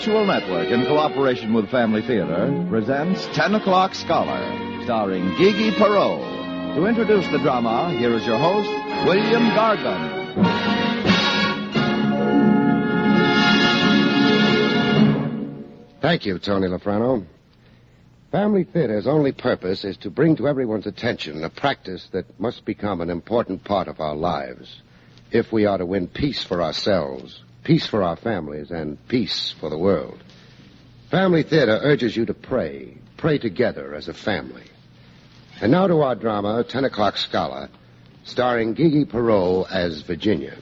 Mutual Network, in cooperation with Family Theater, presents 10 O'Clock Scholar, starring Gigi Perot. To introduce the drama, here is your host, William Gargan. Thank you, Tony Lafrano. Family Theater's only purpose is to bring to everyone's attention a practice that must become an important part of our lives if we are to win peace for ourselves, peace for our families, and peace for the world. Family Theater urges you to pray together as a family. And now to our drama, 10 O'Clock Scholar, starring Gigi Perot as Virginia.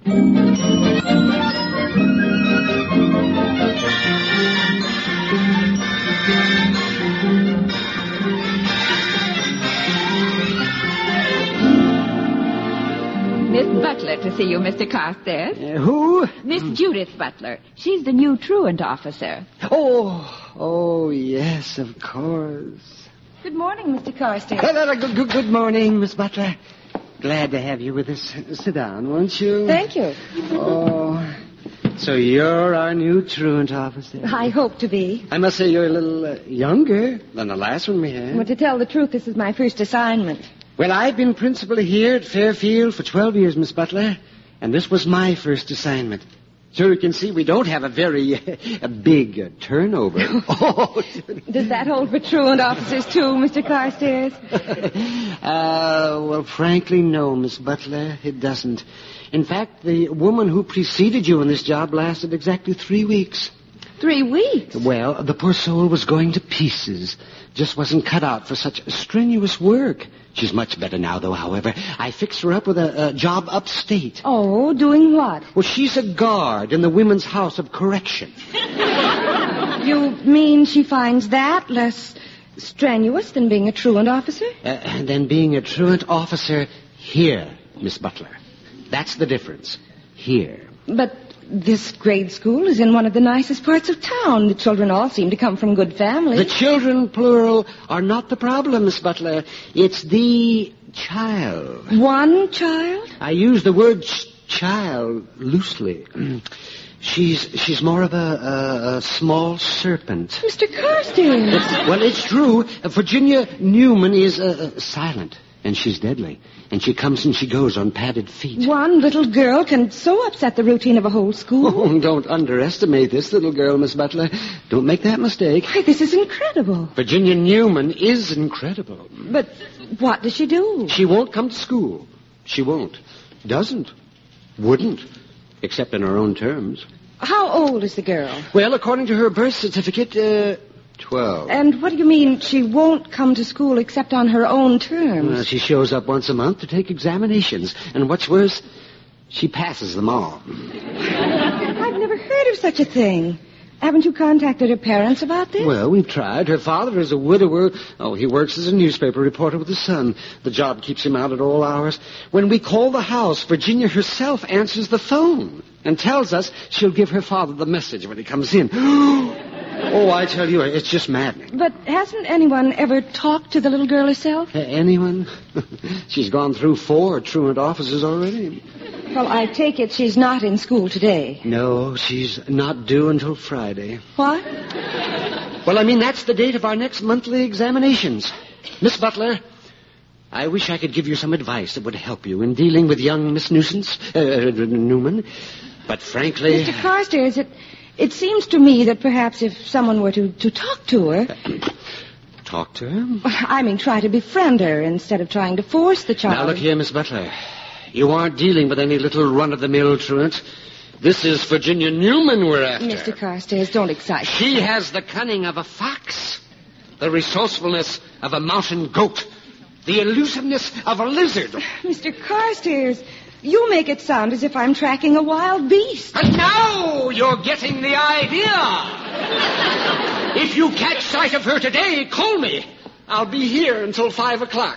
Miss Butler to see you, Mr. Carstairs. Who? Miss Judith Butler. She's the new truant officer. Oh, yes, of course. Good morning, Mr. Carstairs. Good morning, Miss Butler. Glad to have you with us. Sit down, won't you? Thank you. Oh, so you're our new truant officer. I hope to be. I must say you're a little younger than the last one we had. Well, to tell the truth, this is my first assignment. Well, I've been principal here at Fairfield for 12 years, Miss Butler, and this was my first assignment. So you can see we don't have a very big turnover. Does that hold for truant officers, too, Mr. Carstairs? Well, frankly, no, Miss Butler, it doesn't. In fact, the woman who preceded you in this job lasted exactly 3 weeks. 3 weeks? Well, the poor soul was going to pieces. Just wasn't cut out for such strenuous work. She's much better now, though, however. I fixed her up with a job upstate. Oh, doing what? Well, she's a guard in the Women's House of Correction. You mean she finds that less strenuous than being a truant officer? Than being a truant officer here, Miss Butler. That's the difference. Here. But this grade school is in one of the nicest parts of town. The children all seem to come from good families. The children, plural, are not the problem, Miss Butler. It's the child. One child? I use the word child loosely. She's more of a small serpent. Mr. Carstairs. Well, it's true. Virginia Newman is silent, and she's deadly. And she comes and she goes on padded feet. One little girl can so upset the routine of a whole school. Oh, don't underestimate this little girl, Miss Butler. Don't make that mistake. Why, this is incredible. Virginia Newman is incredible. But what does she do? She won't come to school. She won't. Doesn't. Wouldn't. Except in her own terms. How old is the girl? Well, according to her birth certificate, 12. And what do you mean she won't come to school except on her own terms? Well, she shows up once a month to take examinations. And what's worse, she passes them all. I've never heard of such a thing. Haven't you contacted her parents about this? Well, we've tried. Her father is a widower. Oh, he works as a newspaper reporter with his son. The job keeps him out at all hours. When we call the house, Virginia herself answers the phone and tells us she'll give her father the message when he comes in. Oh, I tell you, it's just maddening. But hasn't anyone ever talked to the little girl herself? Anyone? She's gone through 4 truant officers already. Well, I take it she's not in school today. No, she's not due until Friday. What? Well, I mean, that's the date of our next monthly examinations. Miss Butler, I wish I could give you some advice that would help you in dealing with young Miss Newman. But frankly... Mr. Carstairs, it seems to me that perhaps if someone were to talk to her... Talk to her? I mean, try to befriend her instead of trying to force the child. Now, look here, Miss Butler. You aren't dealing with any little run-of-the-mill truant. This is Virginia Newman we're after. Mr. Carstairs, don't excite. She has the cunning of a fox, the resourcefulness of a mountain goat, the elusiveness of a lizard. Mr. Carstairs, you make it sound as if I'm tracking a wild beast. And now you're getting the idea. If you catch sight of her today, call me. I'll be here until 5 o'clock.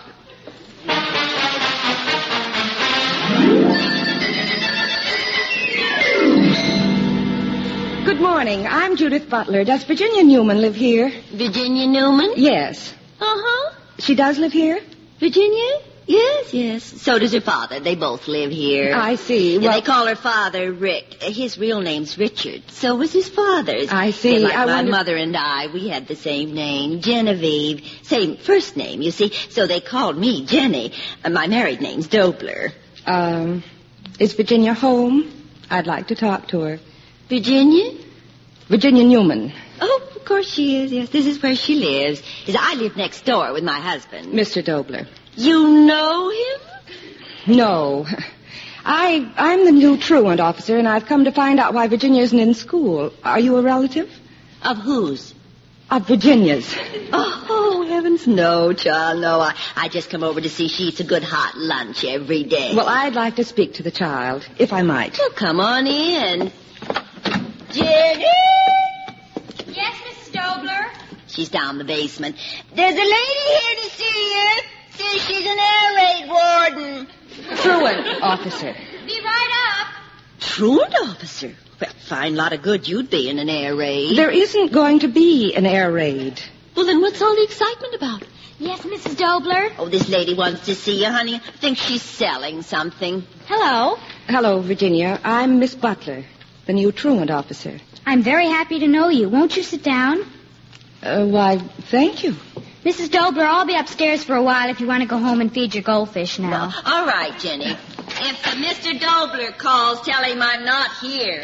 Good morning. I'm Judith Butler. Does Virginia Newman live here? Virginia Newman? Yes. Uh-huh. She does live here? Virginia? Yes. So does her father. They both live here. I see. Yeah, Well, they call her father Rick. His real name's Richard. So was his father's. I see. And like I my wonder- mother and I, we had the same name, Genevieve. Same first name, you see. So they called me Jenny. My married name's Dobler. Is Virginia home? I'd like to talk to her. Virginia? Virginia Newman. Oh, of course she is. Yes, this is where she lives. I live next door with my husband. Mr. Dobler. You know him? No. I'm the new truant officer, and I've come to find out why Virginia isn't in school. Are you a relative? Of whose? Of Virginia's. Oh, heavens, no, child, no. I just come over to see she eats a good hot lunch every day. Well, I'd like to speak to the child, if I might. Well, come on in. Jenny! Yes, Mrs. Dobler? She's down the basement. There's a lady here to see you. Says she's an air raid warden. Truant officer. Be right up. Truant officer? Well, fine lot of good you'd be in an air raid. There isn't going to be an air raid. Well, then what's all the excitement about? Yes, Mrs. Dobler? Oh, this lady wants to see you, honey. I think she's selling something. Hello. Hello, Virginia. I'm Miss Butler, the new truant officer. I'm very happy to know you. Won't you sit down? Why, thank you. Mrs. Dobler, I'll be upstairs for a while if you want to go home and feed your goldfish now. Well, all right, Jenny. If Mr. Dobler calls, tell him I'm not here.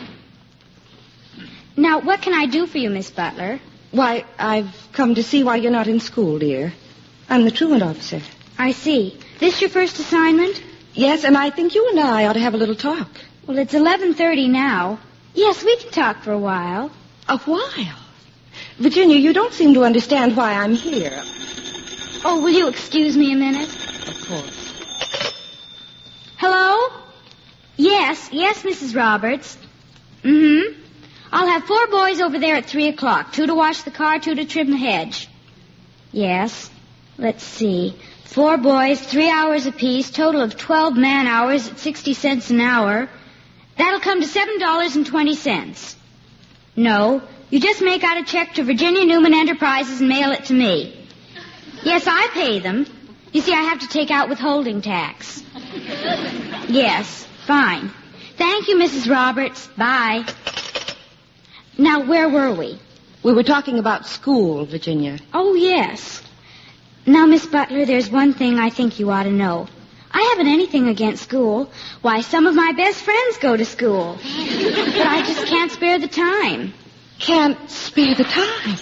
Now, what can I do for you, Miss Butler? Why, I've come to see why you're not in school, dear. I'm the truant officer. I see. This your first assignment? Yes, and I think you and I ought to have a little talk. Well, it's 11:30 now. Yes, we can talk for a while. A while? Virginia, you don't seem to understand why I'm here. Oh, will you excuse me a minute? Of course. Hello? Yes, Mrs. Roberts. Mm-hmm. I'll have 4 boys over there at 3 o'clock. 2 to wash the car, 2 to trim the hedge. Yes. Let's see. 4 boys, 3 hours apiece, total of 12 man-hours at 60 cents an hour. That'll come to $7.20. No, you just make out a check to Virginia Newman Enterprises and mail it to me. Yes, I pay them. You see, I have to take out withholding tax. Yes, fine. Thank you, Mrs. Roberts. Bye. Now, where were we? We were talking about school, Virginia. Oh, yes. Now, Miss Butler, there's one thing I think you ought to know. I haven't anything against school. Why, some of my best friends go to school. But I just can't spare the time. Can't spare the time.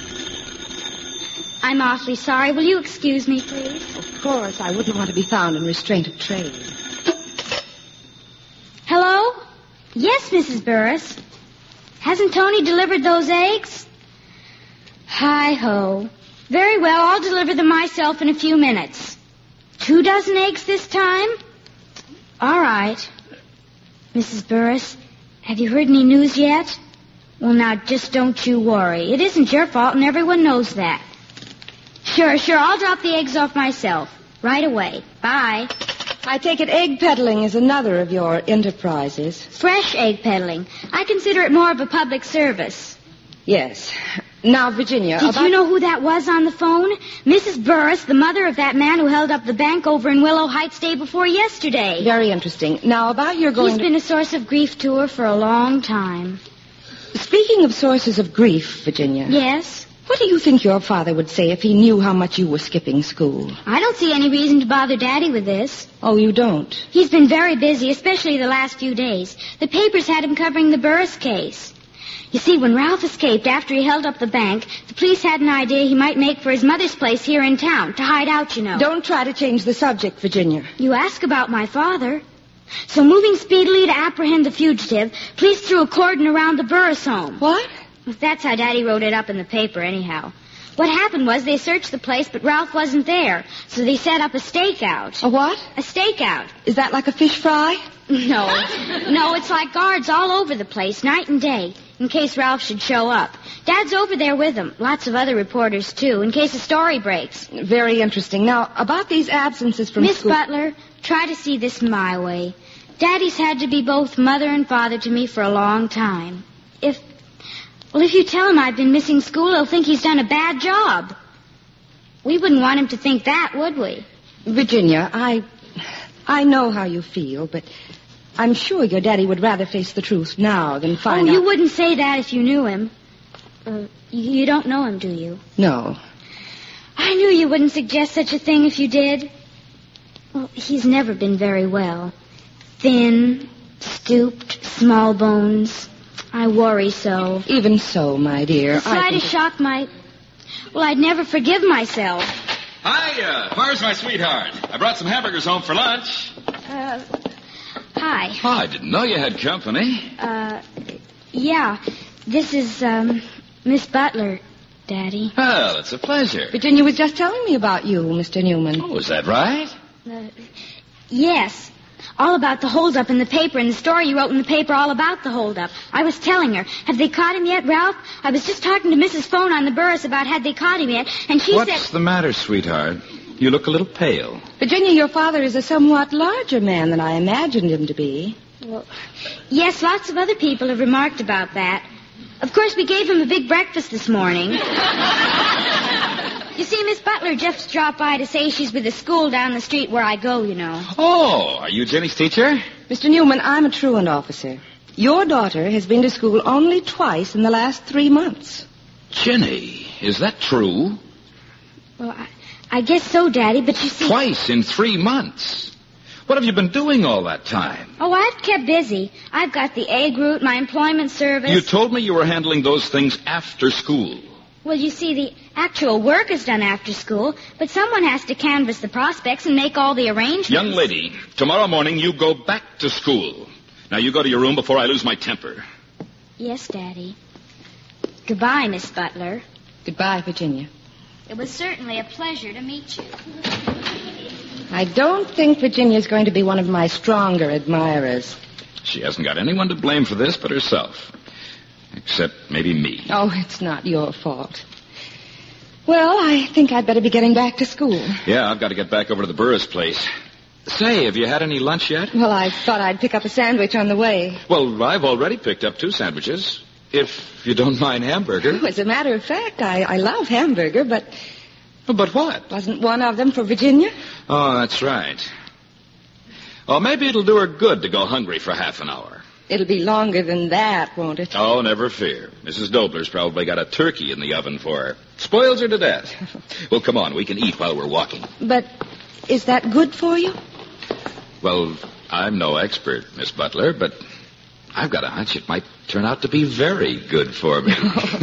I'm awfully sorry. Will you excuse me, please? Of course, I wouldn't want to be found in restraint of trade. Hello? Yes, Mrs. Burris. Hasn't Tony delivered those eggs? Hi-ho. Very well, I'll deliver them myself in a few minutes. 2 dozen eggs this time? All right. Mrs. Burris, have you heard any news yet? Well, now, just don't you worry. It isn't your fault, and everyone knows that. Sure, I'll drop the eggs off myself. Right away. Bye. I take it egg peddling is another of your enterprises. Fresh egg peddling. I consider it more of a public service. Yes. Now, Virginia, Did you know who that was on the phone? Mrs. Burris, the mother of that man who held up the bank over in Willow Heights day before yesterday. Very interesting. Now, about your going He's been a source of grief to her for a long time. Speaking of sources of grief, Virginia. Yes? What do you think your father would say if he knew how much you were skipping school? I don't see any reason to bother Daddy with this. Oh, you don't? He's been very busy, especially the last few days. The papers had him covering the Burris case. You see, when Ralph escaped after he held up the bank, the police had an idea he might make for his mother's place here in town, to hide out, you know. Don't try to change the subject, Virginia. You ask about my father. So moving speedily to apprehend the fugitive, police threw a cordon around the Burris home. What? That's how Daddy wrote it up in the paper, anyhow. What happened was they searched the place, but Ralph wasn't there, so they set up a stakeout. A what? A stakeout. Is that like a fish fry? No, it's like guards all over the place, night and day, in case Ralph should show up. Dad's over there with him. Lots of other reporters, too, in case a story breaks. Very interesting. Now, about these absences from Miss school... Butler, try to see this my way. Daddy's had to be both mother and father to me for a long time. If you tell him I've been missing school, he'll think he's done a bad job. We wouldn't want him to think that, would we? Virginia, I know how you feel, but I'm sure your daddy would rather face the truth now than find out... you wouldn't say that if you knew him. You don't know him, do you? No. I knew you wouldn't suggest such a thing if you did. Well, he's never been very well. Thin, stooped, small bones. I worry so. Even so, my dear. The slightest shock might... Well, I'd never forgive myself. Hiya. Where's my sweetheart? I brought some hamburgers home for lunch. Hi. Oh, I didn't know you had company. Yeah. This is, Miss Butler, Daddy. Well, it's a pleasure. Virginia was just telling me about you, Mr. Newman. Oh, is that right? Yes. All about the holdup in the paper, and the story you wrote in the paper all about the holdup. I was telling her. Have they caught him yet, Ralph? I was just talking to Mrs. Phone on the Burris about had they caught him yet, and she said... What's the matter, sweetheart? You look a little pale. Virginia, your father is a somewhat larger man than I imagined him to be. Well, yes, lots of other people have remarked about that. Of course, we gave him a big breakfast this morning. You see, Miss Butler just dropped by to say she's with the school down the street where I go, you know. Oh, are you Jenny's teacher? Mr. Newman, I'm a truant officer. Your daughter has been to school only twice in the last 3 months. Jenny, is that true? Well, I guess so, Daddy, but you see... Twice in 3 months? What have you been doing all that time? Oh, I've kept busy. I've got the egg route, my employment service... You told me you were handling those things after school. Well, you see, the actual work is done after school, but someone has to canvass the prospects and make all the arrangements. Young lady, tomorrow morning you go back to school. Now, you go to your room before I lose my temper. Yes, Daddy. Goodbye, Miss Butler. Goodbye, Virginia. It was certainly a pleasure to meet you. I don't think Virginia's going to be one of my stronger admirers. She hasn't got anyone to blame for this but herself. Except maybe me. Oh, it's not your fault. Well, I think I'd better be getting back to school. Yeah, I've got to get back over to the Burris place. Say, have you had any lunch yet? Well, I thought I'd pick up a sandwich on the way. Well, I've already picked up 2 sandwiches. If you don't mind hamburger. Oh, as a matter of fact, I love hamburger, but... But what? Wasn't one of them for Virginia? Oh, that's right. Well, maybe it'll do her good to go hungry for half an hour. It'll be longer than that, won't it? Oh, never fear. Mrs. Dobler's probably got a turkey in the oven for her. Spoils her to death. Well, come on. We can eat while we're walking. But is that good for you? Well, I'm no expert, Miss Butler, but I've got a hunch it might turn out to be very good for me.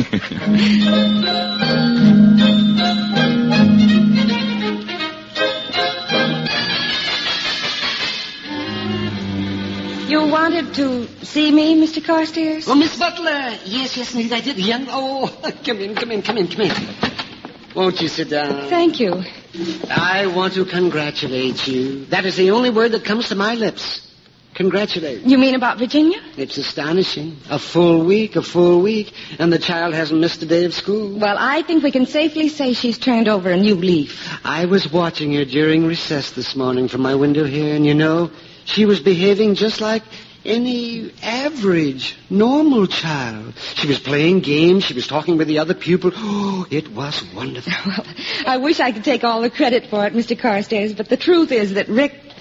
You wanted to see me, Mr. Carstairs? Oh, Miss Butler. Yes, indeed I did. Young. Oh, come in. Won't you sit down? Thank you. I want to congratulate you. That is the only word that comes to my lips. Congratulate. You mean about Virginia? It's astonishing. A full week, and the child hasn't missed a day of school. Well, I think we can safely say she's turned over a new leaf. I was watching her during recess this morning from my window here, and you know, she was behaving just like any average, normal child. She was playing games. She was talking with the other pupil. Oh, it was wonderful. Well, I wish I could take all the credit for it, Mr. Carstairs, but the truth is that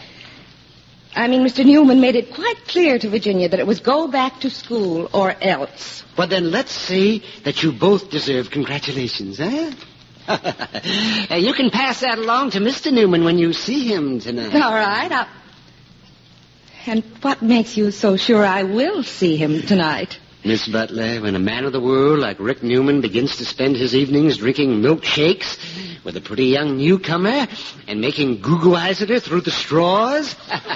Mr. Newman made it quite clear to Virginia that it was go back to school or else. Well, then let's say that you both deserve congratulations, eh? You can pass that along to Mr. Newman when you see him tonight. All right. And what makes you so sure I will see him tonight? Miss Butler, when a man of the world like Rick Newman begins to spend his evenings drinking milkshakes with a pretty young newcomer and making goo-goo eyes at her through the straws,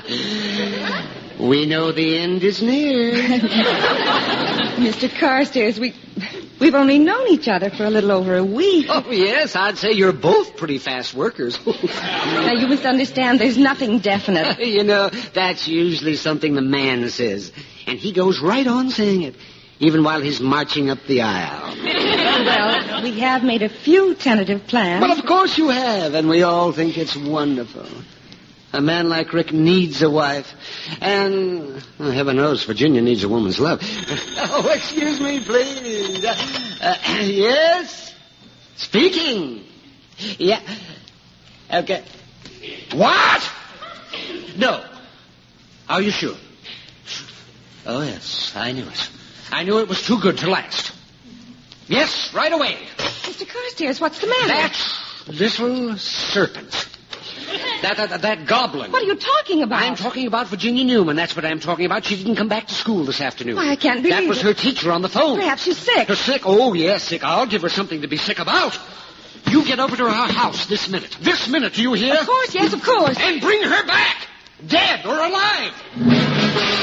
we know the end is near. Mr. Carstairs, we've only known each other for a little over a week. Oh, yes, I'd say you're both pretty fast workers. Now, you must understand there's nothing definite. You know, that's usually something the man says. And he goes right on saying it, even while he's marching up the aisle. Well, we have made a few tentative plans. Well, of course you have, and we all think it's wonderful. A man like Rick needs a wife. And, heaven knows, Virginia needs a woman's love. Oh, excuse me, please. Yes? Speaking. Yeah. Okay. What? No. Are you sure? Oh, yes, I knew it. I knew it was too good to last. Yes, right away. Mr. Carstairs, what's the matter? That little serpent. That goblin. What are you talking about? I'm talking about Virginia Newman. That's what I'm talking about. She didn't come back to school this afternoon. Why, I can't believe That was it. her teacher on the phone. Perhaps she's sick. Her sick? Oh, yes, sick. I'll give her something to be sick about. You get over to our house this minute. This minute, do you hear? Of course, yes, of course. And bring her back. Dead or alive.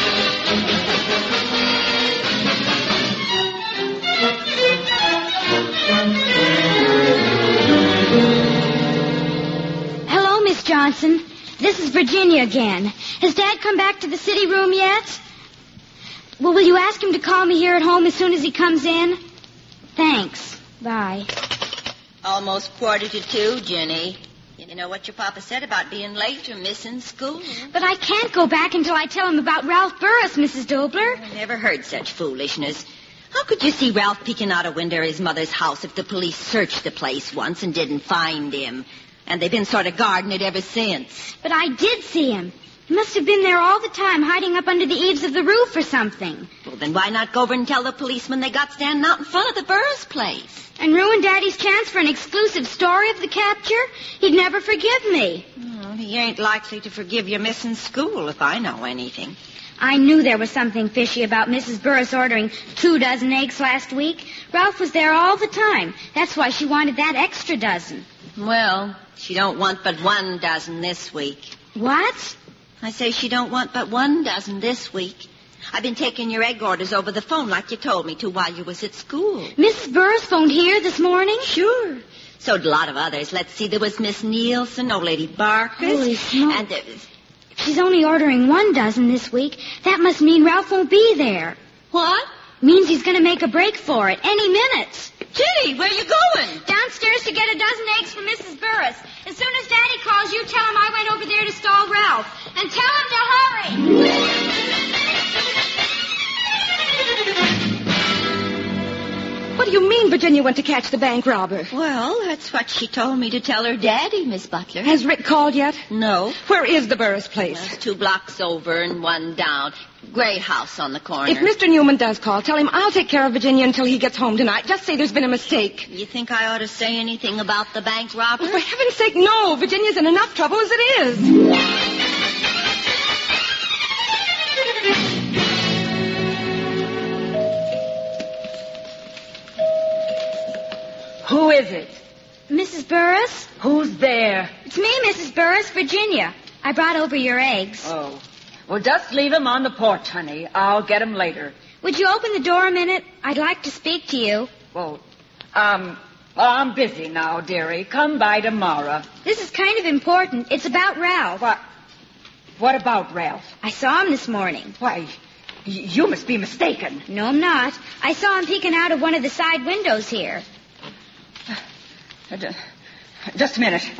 Hello, Miss Johnson. This is Virginia again. Has Dad come back to the city room yet? Well, will you ask him to call me here at home as soon as he comes in? Thanks. Bye. Almost 1:45, Jenny. You know what your papa said about being late or missing school? But I can't go back until I tell him about Ralph Burris, Mrs. Dobler. I never heard such foolishness. How could you see Ralph peeking out a window of his mother's house if the police searched the place once and didn't find him? And they've been sort of guarding it ever since. But I did see him. He must have been there all the time, hiding up under the eaves of the roof or something. Well, then why not go over and tell the policeman they got standing out in front of the Burris place? And ruin Daddy's chance for an exclusive story of the capture? He'd never forgive me. Well, he ain't likely to forgive you missing school if I know anything. I knew there was something fishy about Mrs. Burris ordering 2 dozen eggs last week. Ralph was there all the time. That's why she wanted that extra dozen. Well, she don't want but 1 dozen this week. What? I say she don't want but 1 dozen this week. I've been taking your egg orders over the phone like you told me to while you was at school. Mrs. Burris phoned here this morning? Sure. So did a lot of others. Let's see, there was Miss Nielsen, old Lady Barkers. Holy smoke. And If she's only ordering 1 dozen this week, that must mean Ralph won't be there. what? Means he's going to make a break for it any minute. Jenny, where you going? Downstairs to get a dozen eggs for Mrs. Burris. As soon as Daddy calls you, tell him I went over there to stall Ralph. And tell him to hurry. What do you mean Virginia went to catch the bank robber? Well, that's what she told me to tell her daddy, Miss Butler. Has Rick called yet? No. Where is the Burris place? Well, 2 blocks over and 1 down. Gray house on the corner. If Mr. Newman does call, tell him I'll take care of Virginia until he gets home tonight. Just say there's been a mistake. You think I ought to say anything about the bank robber? Oh, for heaven's sake, no. Virginia's in enough trouble as it is. Who is it? Mrs. Burris? Who's there? It's me, Mrs. Burris, Virginia. I brought over your eggs. Oh. Well, just leave 'em on the porch, honey. I'll get 'em later. Would you open the door a minute? I'd like to speak to you. Well, I'm busy now, dearie. Come by tomorrow. This is kind of important. It's about Ralph. What about Ralph? I saw him this morning. Why, you must be mistaken. No, I'm not. I saw him peeking out of one of the side windows here. Just a minute.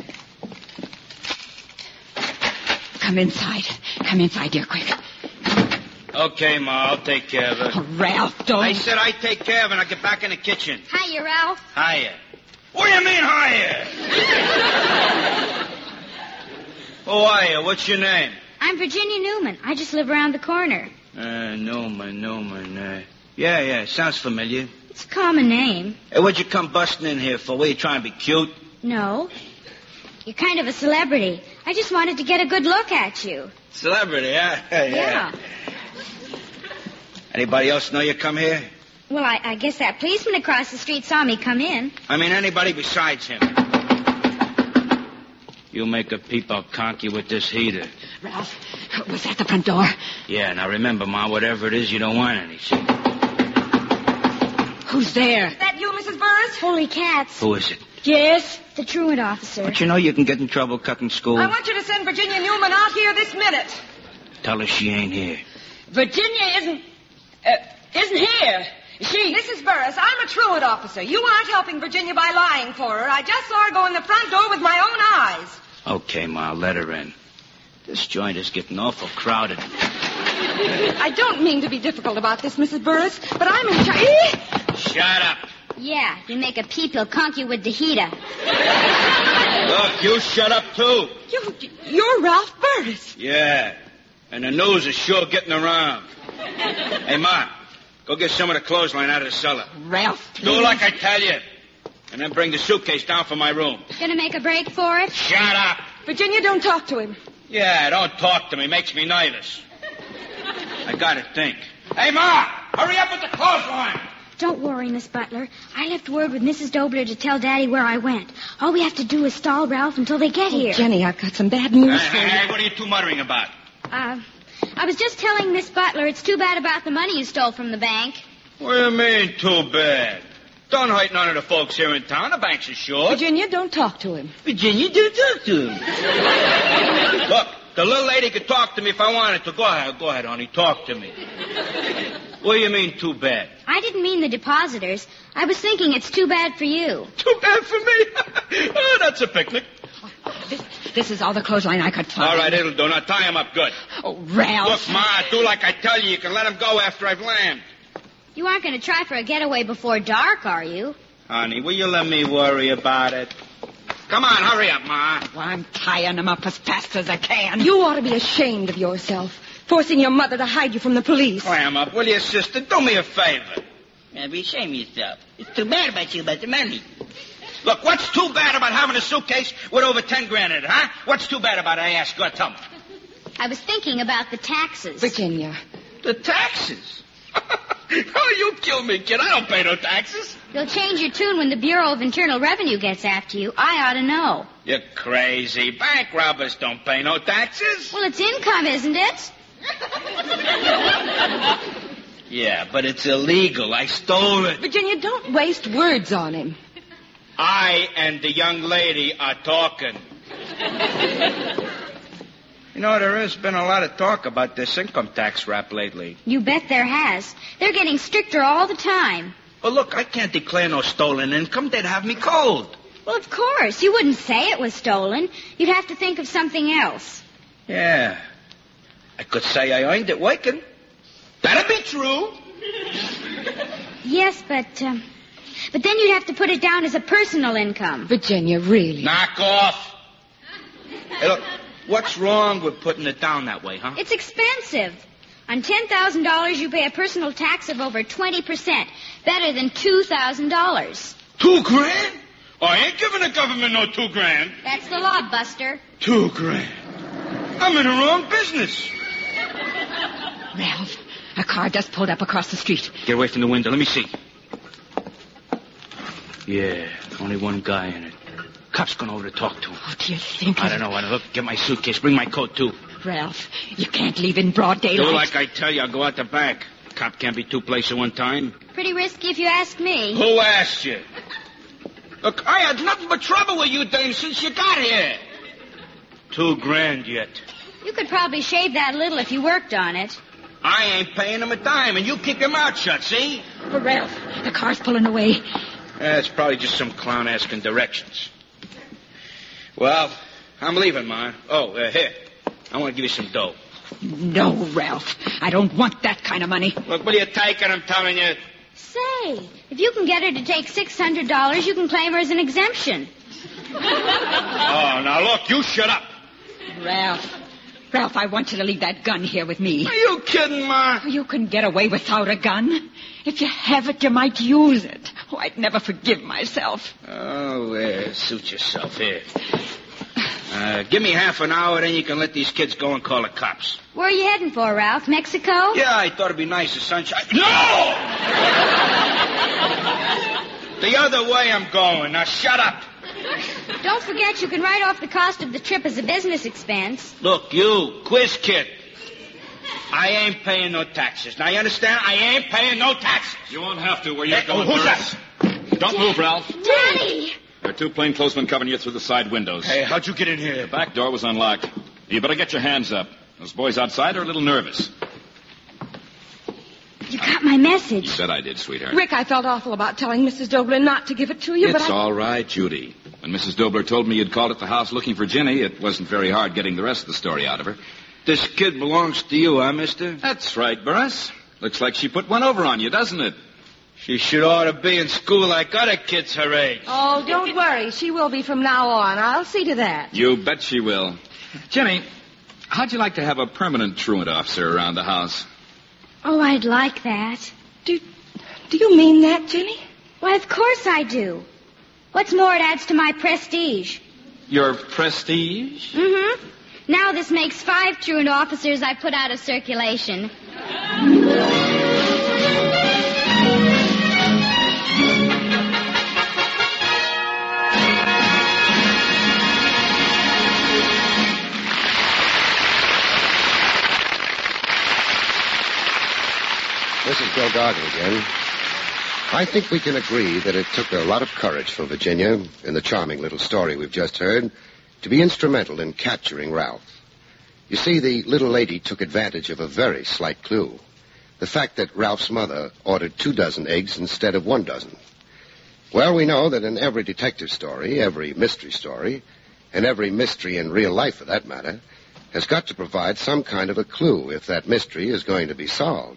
Come inside. Come inside, dear, quick. Okay, Ma, I'll take care of her. Oh, Ralph, don't. I said I'd take care of her and I'll get back in the kitchen. Hiya, Ralph. Hiya. What do you mean, hiya? Who are you? What's your name? I'm Virginia Newman. I just live around the corner. Newman. Yeah, sounds familiar. It's a common name. Hey, what'd you come busting in here for? Were you trying to be cute? No. You're kind of a celebrity. I just wanted to get a good look at you. Celebrity, huh? Yeah. Anybody else know you come here? Well, I guess that policeman across the street saw me come in. I mean, anybody besides him. You make a peep, I'll conk you with this heater. Ralph, was that the front door? Yeah, now remember, Ma, whatever it is, you don't want any. See? Who's there? Is that you, Mrs. Burris? Holy cats. Who is it? Yes? The truant officer. Don't you know you can get in trouble cutting school? I want you to send Virginia Newman out here this minute. Tell her she ain't here. Virginia isn't here. Mrs. Burris, I'm a truant officer. You aren't helping Virginia by lying for her. I just saw her go in the front door with my own eyes. Okay, Ma, let her in. This joint is getting awful crowded. I don't mean to be difficult about this, Mrs. Burris, but I'm in charge. Shut up. Yeah, you make a peep, he'll conk you with the heater. Look, you shut up, too. You're Ralph Burris. Yeah, and the news is sure getting around. Hey, Ma, go get some of the clothesline out of the cellar. Ralph, please. Do like I tell you. And then bring the suitcase down from my room. Gonna make a break for it? Shut up. Virginia, don't talk to him. Yeah, don't talk to me. Makes me nervous. I gotta think. Hey, Ma, hurry up with the clothesline. Don't worry, Miss Butler. I left word with Mrs. Dobler to tell Daddy where I went. All we have to do is stall Ralph until they get here. Jenny, I've got some bad news for you. Hey, what are you two muttering about? I was just telling Miss Butler it's too bad about the money you stole from the bank. What do you mean, too bad? Don't hurt none of the folks here in town. The bank's assured. Virginia, don't talk to him. Virginia, don't talk to him. Look, the little lady could talk to me if I wanted to. Go ahead, honey. Talk to me. What do you mean, too bad? I didn't mean the depositors. I was thinking it's too bad for you. Too bad for me? Oh, that's a picnic. This is all the clothesline I could find. All right, it'll do. Now tie him up good. Oh, Ralph. Look, Ma, do like I tell you. You can let him go after I've landed. You aren't going to try for a getaway before dark, are you? Honey, will you let me worry about it? Come on, hurry up, Ma. Well, I'm tying him up as fast as I can. You ought to be ashamed of yourself, forcing your mother to hide you from the police. Clam up, will you, sister? Do me a favor. Now, be ashamed of yourself. It's too bad about you about the money. Look, what's too bad about having a suitcase with over 10 grand in it, huh? What's too bad about it, I ask? Go tell me. I was thinking about the taxes. Virginia. The taxes? Oh, you kill me, kid. I don't pay no taxes. You'll change your tune when the Bureau of Internal Revenue gets after you. I ought to know. You're crazy. Bank robbers don't pay no taxes. Well, it's income, isn't it? Yeah, but it's illegal. I stole it. Virginia, don't waste words on him. I and the young lady are talking. You know, there has been a lot of talk about this income tax rap lately. You bet there has. They're getting stricter all the time. Well, look, I can't declare no stolen income. They'd have me cold. Well, of course. You wouldn't say it was stolen. You'd have to think of something else. Yeah. I could say I earned it working. That'd be true. Yes, but then you'd have to put it down as a personal income. Virginia, really? Knock off. Hey, look, what's wrong with putting it down that way, huh? It's expensive. On $10,000, you pay a personal tax of over 20%. Better than $2,000. 2 grand? Oh, I ain't giving the government no 2 grand. That's the law, Buster. 2 grand. I'm in the wrong business. Ralph, a car just pulled up across the street. Get away from the window. Let me see. Yeah, only one guy in it. Cop's gone over to talk to him. What do you think? I don't know. Look, get my suitcase. Bring my coat, too. Ralph, you can't leave in broad daylight. Do like I tell you. I'll go out the back. Cop can't be 2 places at one time. Pretty risky if you ask me. Who asked you? Look, I had nothing but trouble with you, dame, since you got here. 2 grand yet. You could probably shave that a little if you worked on it. I ain't paying him a dime, and you keep your mouth shut, see? But Ralph, the car's pulling away. It's probably just some clown asking directions. Well, I'm leaving, Ma. Oh, here. I want to give you some dough. No, Ralph. I don't want that kind of money. Look, what are you taking, I'm telling you? Say, if you can get her to take $600, you can claim her as an exemption. Oh, now look, you shut up. Ralph, I want you to leave that gun here with me. Are you kidding, Ma? You can get away without a gun. If you have it, you might use it. Oh, I'd never forgive myself. Oh, suit yourself here. Give me half an hour, then you can let these kids go and call the cops. Where are you heading for, Ralph? Mexico? Yeah, I thought it'd be nice, the sunshine. No! The other way I'm going. Now, shut up. Don't forget you can write off the cost of the trip as a business expense. Look, you, quiz kid. I ain't paying no taxes. Now, you understand? I ain't paying no taxes. You won't have to where you're going. Who's that? Don't move, Ralph. Daddy! There are 2 plainclothesmen covering you through the side windows. Hey, how'd you get in here? The back door was unlocked. You better get your hands up. Those boys outside are a little nervous. You got my message. You said I did, sweetheart. Rick, I felt awful about telling Mrs. Dobler not to give it to you, but It's all right, Judy. When Mrs. Dobler told me you'd called at the house looking for Ginny, it wasn't very hard getting the rest of the story out of her. This kid belongs to you, huh, mister? That's right, Burris. Looks like she put one over on you, doesn't it? She should ought to be in school like other kids her age. Oh, don't worry. She will be from now on. I'll see to that. You bet she will. Jenny, how'd you like to have a permanent truant officer around the house? Oh, I'd like that. Do you mean that, Jenny? Why, of course I do. What's more, it adds to my prestige. Your prestige? Mm-hmm. Now this makes 5 truant officers I put out of circulation. This is Bill Gargan again. I think we can agree that it took a lot of courage for Virginia, in the charming little story we've just heard, to be instrumental in capturing Ralph. You see, the little lady took advantage of a very slight clue. The fact that Ralph's mother ordered 2 dozen eggs instead of 1 dozen. Well, we know that in every detective story, every mystery story, and every mystery in real life for that matter, has got to provide some kind of a clue if that mystery is going to be solved.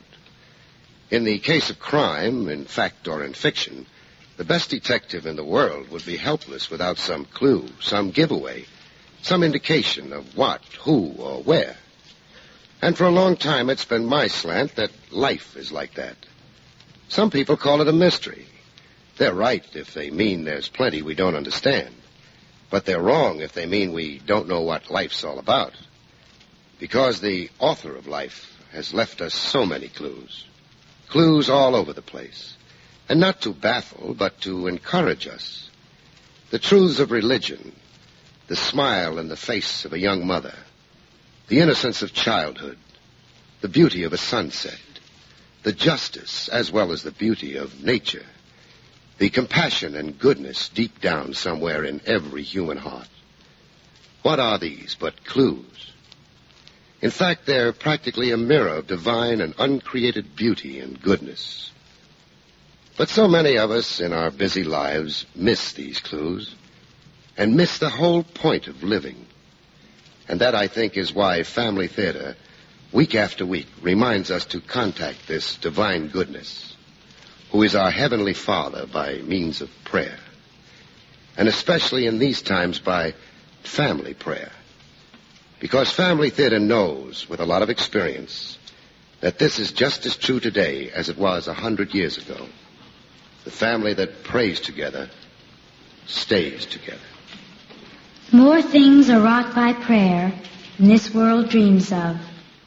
In the case of crime, in fact or in fiction, the best detective in the world would be helpless without some clue, some giveaway, some indication of what, who, or where. And for a long time, it's been my slant that life is like that. Some people call it a mystery. They're right if they mean there's plenty we don't understand. But they're wrong if they mean we don't know what life's all about. Because the author of life has left us so many clues. Clues all over the place. And not to baffle, but to encourage us. The truths of religion, the smile in the face of a young mother, the innocence of childhood, the beauty of a sunset, the justice as well as the beauty of nature, the compassion and goodness deep down somewhere in every human heart. What are these but clues? In fact, they're practically a mirror of divine and uncreated beauty and goodness. But so many of us in our busy lives miss these clues and miss the whole point of living. And that, I think, is why Family Theater, week after week, reminds us to contact this divine goodness, who is our Heavenly Father by means of prayer, and especially in these times by family prayer. Because Family Theater knows, with a lot of experience, that this is just as true today as it was 100 years ago. The family that prays together stays together. More things are wrought by prayer than this world dreams of.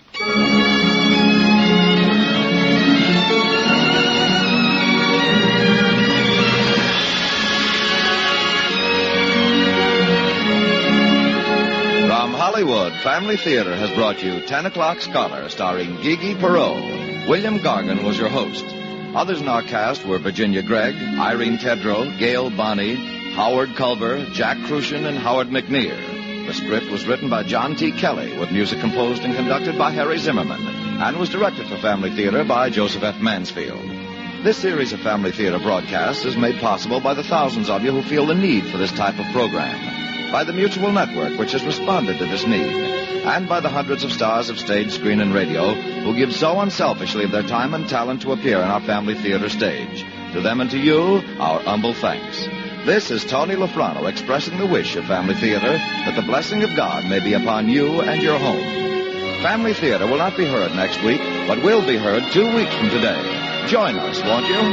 From Hollywood, Family Theater has brought you 10 O'Clock Scholar, starring Gigi Perot. William Gargan was your host. Others in our cast were Virginia Gregg, Irene Tedrow, Gail Bonney, Howard Culver, Jack Crucian, and Howard McNear. The script was written by John T. Kelly, with music composed and conducted by Harry Zimmerman, and was directed for Family Theater by Joseph F. Mansfield. This series of Family Theater broadcasts is made possible by the thousands of you who feel the need for this type of program, by the Mutual Network, which has responded to this need, and by the hundreds of stars of stage, screen, and radio who give so unselfishly of their time and talent to appear on our Family Theater stage. To them and to you, our humble thanks. This is Tony Lafrano expressing the wish of Family Theater that the blessing of God may be upon you and your home. Family Theater will not be heard next week, but will be heard 2 weeks from today. Join us, won't you?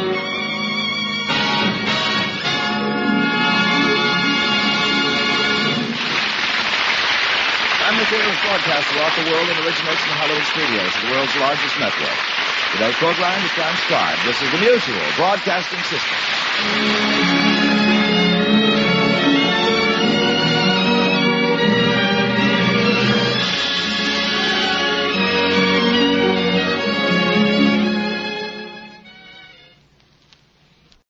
Family Theater is broadcast throughout the world and originates in the Hollywood studios of the world's largest network. Today's program is transcribed. This is the Mutual Broadcasting System.